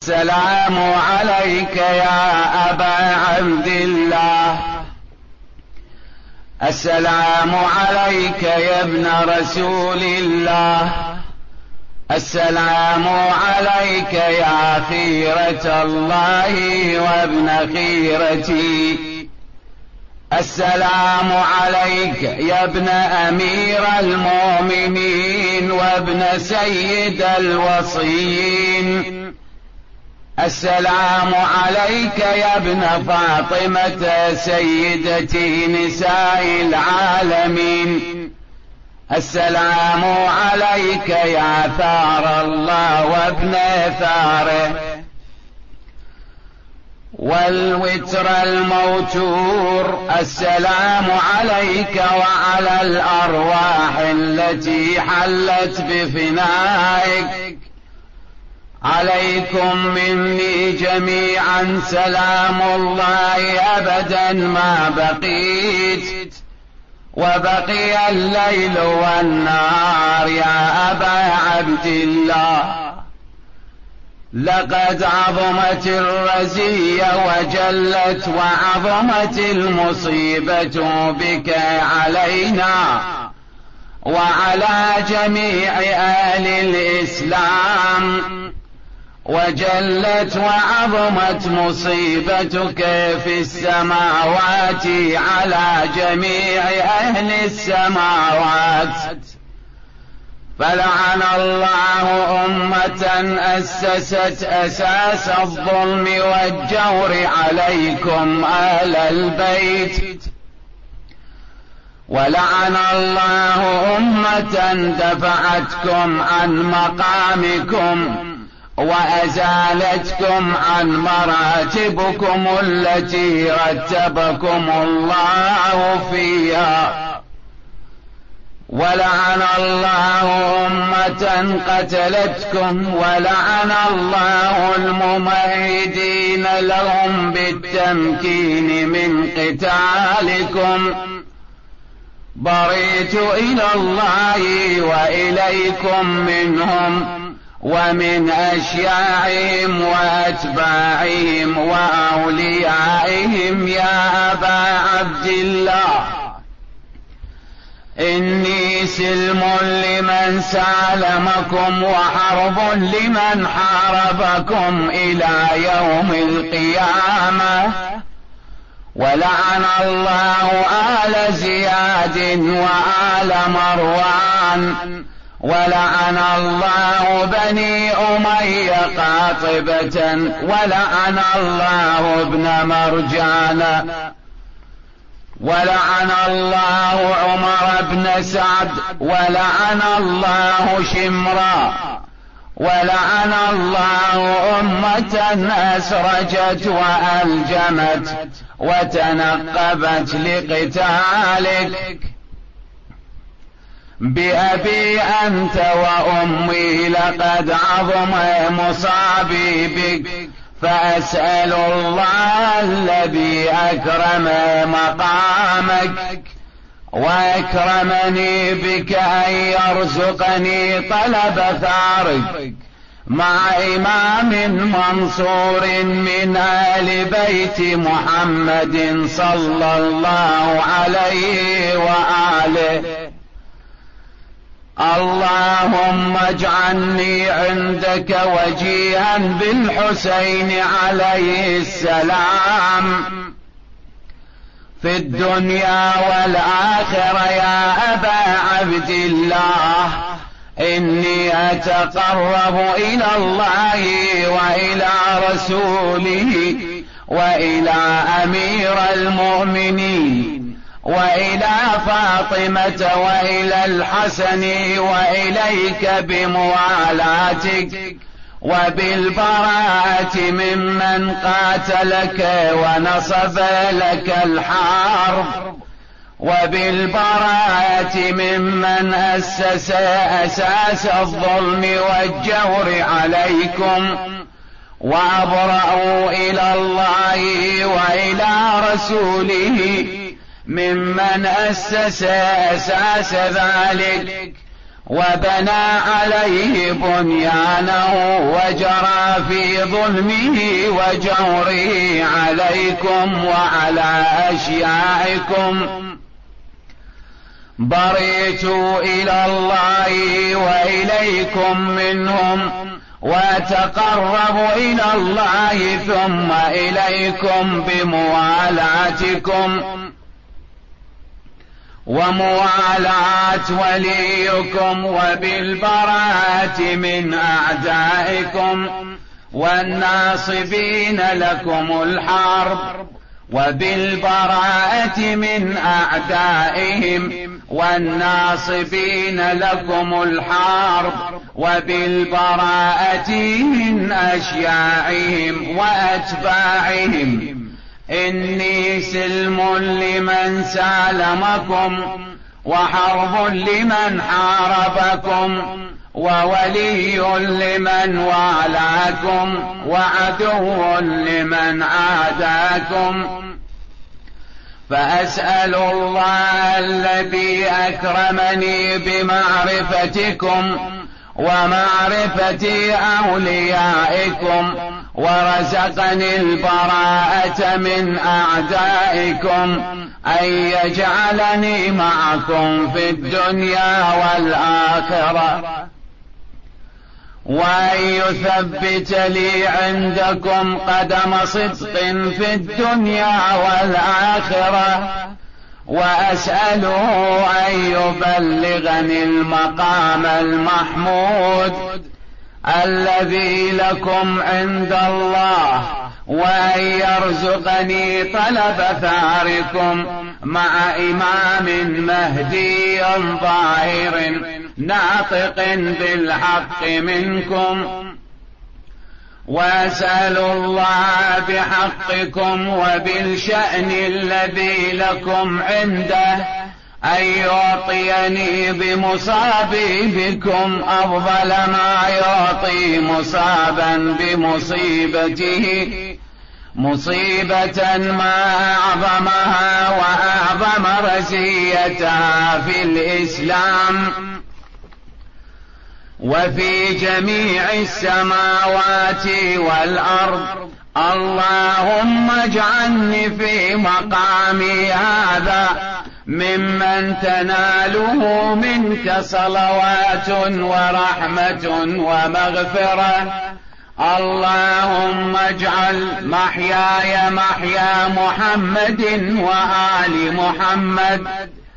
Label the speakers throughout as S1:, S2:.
S1: السلام عليك يا أبا عبد الله، السلام عليك يا ابن رسول الله، السلام عليك يا خيرة الله وابن خيرتي، السلام عليك يا ابن أمير المؤمنين وابن سيد الوصيين، السلام عليك يا ابن فاطمة سيدتي نساء العالمين، السلام عليك يا ثار الله وابن ثاره والوتر الموتور، السلام عليك وعلى الأرواح التي حلت بفنائك، عليكم مني جميعا سلام الله أبدا ما بقيت وبقي الليل والنهار يا أبا عبد الله. لقد عظمت الرزية وجلت وعظمت المصيبة بك علينا وعلى جميع أهل الإسلام، وجلت وعظمت مصيبتك في السماوات على جميع أهل السماوات، فلعن الله أمة أسست أساس الظلم والجور عليكم آل البيت، ولعن الله أمة دفعتكم عن مقامكم وأزالتكم عن مراتبكم التي رتبكم الله فيها، ولعن الله أمة قتلتكم، ولعن الله الممهدين لهم بالتمكين من قتالكم. بريت إلى الله وإليكم منهم ومن أشياعهم وأتباعهم وأوليائهم يا أبا عبد الله. إني سلم لمن سالمكم وحرب لمن حاربكم إلى يوم القيامة، ولعن الله آل زياد وآل مروان، ولعن الله بني أمية قاطبة، ولعن الله ابن مرجان، ولعن الله عمر بن سعد، ولعن الله شمرا، ولعن الله أمة أسرجت وألجمت وتنقبت لقتالك. بأبي أنت وأمي لقد عظم مصابي بك، فأسأل الله الذي أكرم مقامك وأكرمني بك أن يرزقني طلب ثارك مع إمام منصور من آل بيت محمد صلى الله عليه وآله. اللهم اجعلني عندك وجيها بالحسين عليه السلام في الدنيا والآخرة يا أبا عبد الله. إني أتقرب إلى الله وإلى رسوله وإلى أمير المؤمنين وإلى فاطمة وإلى الحسن وإليك بموالاتك وبالبراءة ممن قاتلك ونصب لك الحرب، وبالبراءة ممن أسس أساس الظلم والجور عليكم، وأبرأوا إلى الله وإلى رسوله ممن أسس أساس ذلك وبنى عليه بنيانه وجرى في ظلمه وجوره عليكم وعلى أشياعكم، برئت إلى الله وإليكم منهم، وأتقرب إلى الله ثم إليكم بموالاتكم وموالاة وليكم، وبالبراءة من أعدائكم والناصبين لكم الحرب، وبالبراءة من أعدائهم والناصبين لكم الحرب، وبالبراءة من أشياعهم وأتباعهم. إني سلم لمن سالمكم، وحرب لمن حاربكم، وولي لمن والاكم، وعدو لمن عاداكم. فأسأل الله الذي أكرمني بمعرفتكم ومعرفة أوليائكم، ورزقني البراءة من أعدائكم، أن يجعلني معكم في الدنيا والآخرة، وأن يثبت لي عندكم قدم صدق في الدنيا والآخرة، وأسأله أن يبلغني المقام المحمود الذي لكم عند الله، وأن يرزقني طلب ثاركم مع إمام مهدي ظاهر ناطق بالحق منكم. وأسأل الله بحقكم وبالشأن الذي لكم عنده أن يعطيني بمصابي بكم أفضل ما يعطي مصابا بمصيبته، مصيبة ما أعظمها وأعظم رزيتها في الإسلام وفي جميع السماوات والأرض. اللهم اجعلني في مقامي هذا ممن تناله منك صلوات ورحمة ومغفرة. اللهم اجعل محياي محيا محمد وآل محمد،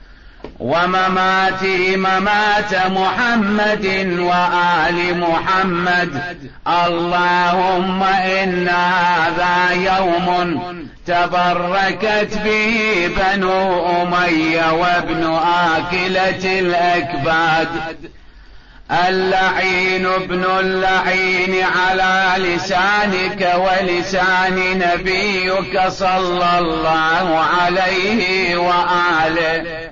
S1: ومماتي ممات محمد وآل محمد. اللهم إن هذا يوم تبركت به بنو أمية وابن آكلة الأكباد، اللعين ابن اللعين على لسانك ولسان نبيك صلى الله عليه وآله،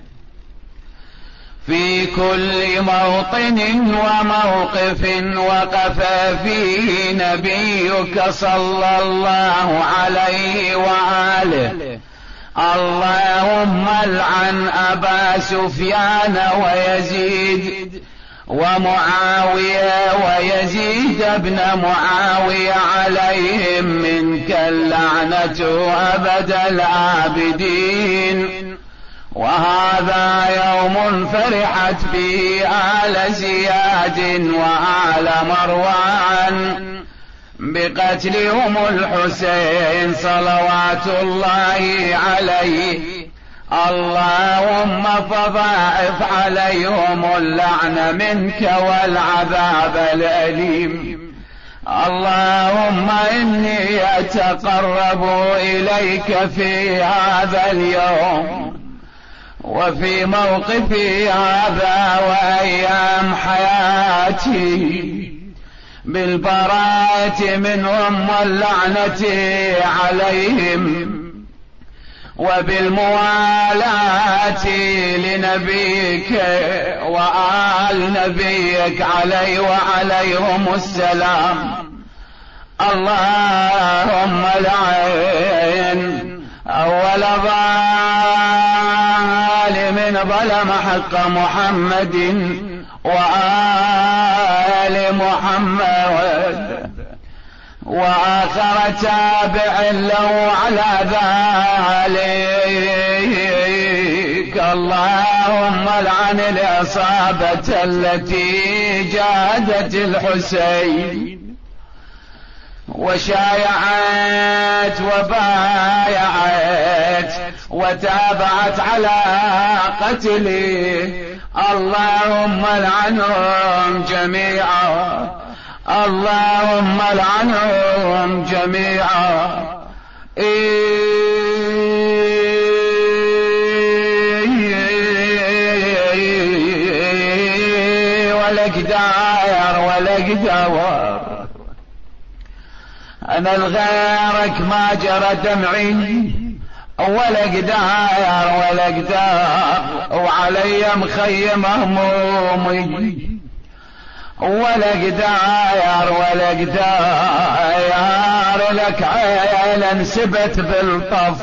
S1: في كل موطن وموقف وقف فيه نبيك صلى الله عليه وآله. اللهم العن أبا سفيان ويزيد ومعاوية ويزيد ابن معاوية، عليهم منك اللعنة أبد العابدين. وهذا يوم فرحت به آل زياد وآل مروان بقتلهم الحسين صلوات الله عليه. اللهم فضاعف عليهم اللعن منك والعذاب الأليم. اللهم إني أتقرب إليك في هذا اليوم وفي موقفي هذا وأيام حياتي بالبراءة منهم واللعنة عليهم، وبالموالاة لنبيك وآل نبيك عليه وعليهم السلام. اللهم لعن أول ظالم ظلم حق محمد وآل محمد، وآخر تابع له على ذلك. اللهم لعن العصابة التي جاهدت الحسين وشايعت وبايعت وتابعت على قتله. اللهم لعنهم جميعا، اللهم لعنهم جميعا. ولك داير ولك دور، أنا الغيرك ما جرى دمعي، ولك داير ولك دار، وعلي مخيم همومي. ولك داير ولك داير، لك عيلا انسبت بالطف.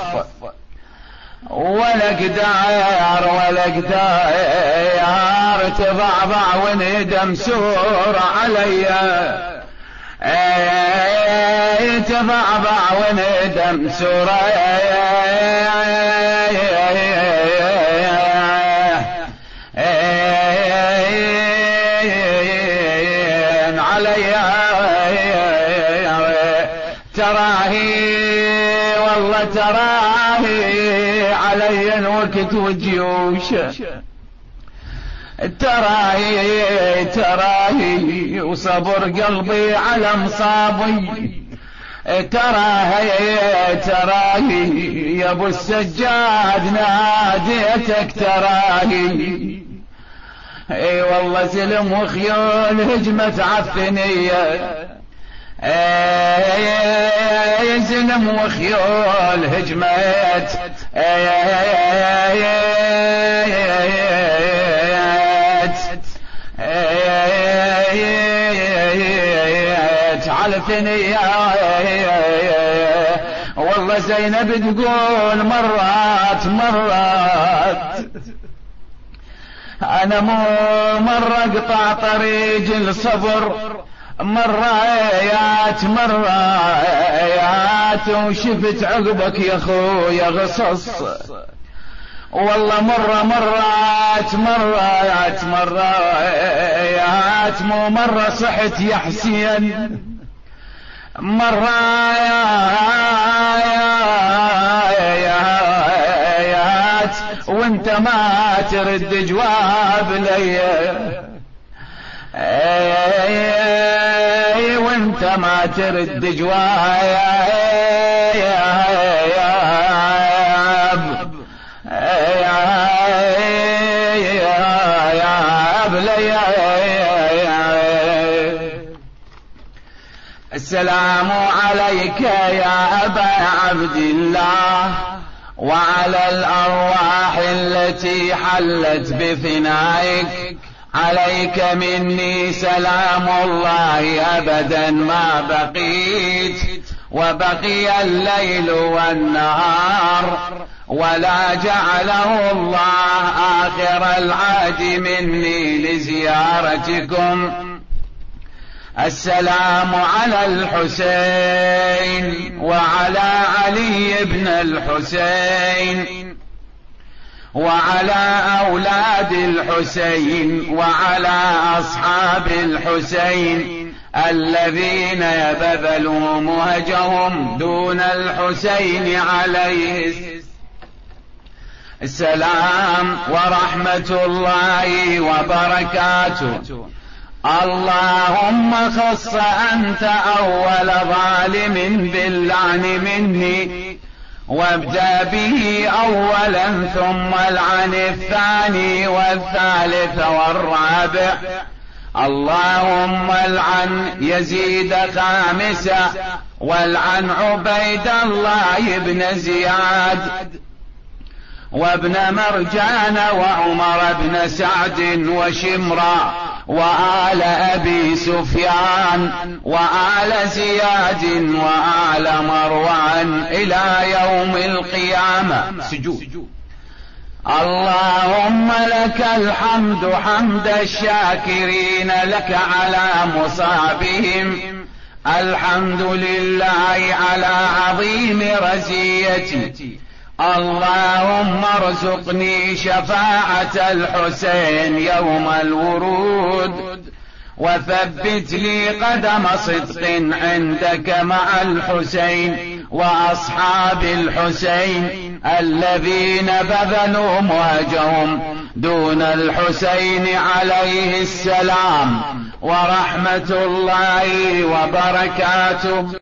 S1: ولك داير ولك داير، تضعضع وندم سور علي، تضعضع وندم سور علي. تراهي والله تراهي علي الوقت والجيوش، تراهي تراهي وصبر قلبي على مصابي. تراهي تراهي يا ابو السجاد ناديتك تراهي. اي والله زلم وخيول هجمت عالثنية، زلم وخيول هجمت على ثنية. والله زينب تقول مرات انا مو مرة اقطع طريق الصبر، مرات وشفت عقبك يا خويا غصص. والله مرات مو مرة صحت يا حسين، مرات وانت ما ترد جواب لي، وانت ما ترد جواب لي. السلام عليك يا أبا عبد الله، وعلى الأرواح التي حلت بفنائك. عليك مني سلام الله أبدا ما بقيت، وبقي الليل والنهار، ولا جعله الله آخر العهد مني لزيارتكم. السلام على الحسين وعلى علي بن الحسين وعلى أولاد الحسين وعلى أصحاب الحسين الذين يبذلوا مهجهم دون الحسين عليه السلام ورحمة الله وبركاته. اللهم خص أنت أول ظالم باللعن مني، وابدأ به أولا ثم العن الثاني والثالث والرابع. اللهم العن يزيد خامسا، والعن عبيد الله بن زياد وابن مرجان وعمر بن سعد وشمرا وآل أبي سفيان وآل زياد وآل مروان إلى يوم القيامة. سجود. اللهم لك الحمد حمد الشاكرين لك على مصابهم، الحمد لله على عظيم رزيتي. اللهم ارزقني شفاعة الحسين يوم الورود، وثبت لي قدم صدق عندك مع الحسين وأصحاب الحسين الذين بذلوا مهجهم دون الحسين عليه السلام، ورحمة الله وبركاته.